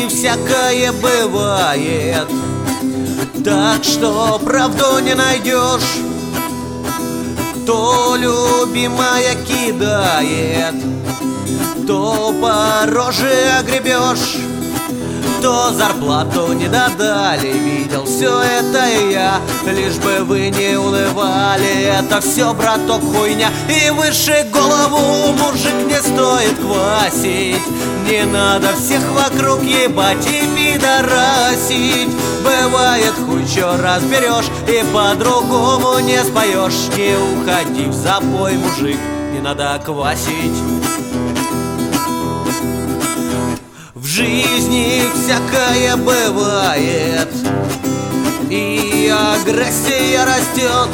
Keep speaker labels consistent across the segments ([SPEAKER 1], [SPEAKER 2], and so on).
[SPEAKER 1] жизни всякое бывает, так что правду не найдешь. То любимая кидает, то по роже огребешь, то зарплату не додали. Видел все это и я, лишь бы вы не унывали. Это все, браток, хуйня, и выше голову мужик не стоит квасить. Не надо всех вокруг ебать и пидорасить. Бывает, хуй чё разберешь и по-другому не споешь. Не уходи в запой, мужик, не надо квасить. В жизни всякое бывает, и агрессия растет.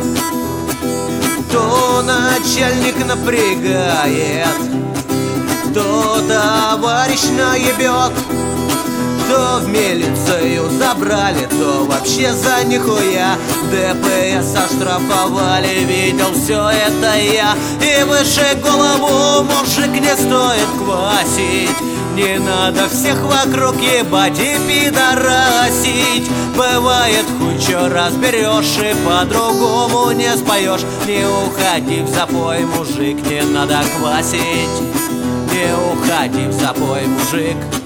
[SPEAKER 1] То начальник напрягает, то товарищ наебет, то в милицию забрали, то вообще за нихуя ДПС оштрафовали. Видел все это я, и выше голову мужик не стоит квасить. Не надо всех вокруг ебать и пидорасить. Бывает, хуй чё разберешь и по-другому не споешь. Не уходи в запой, мужик, не надо квасить. Не уходи в запой, мужик.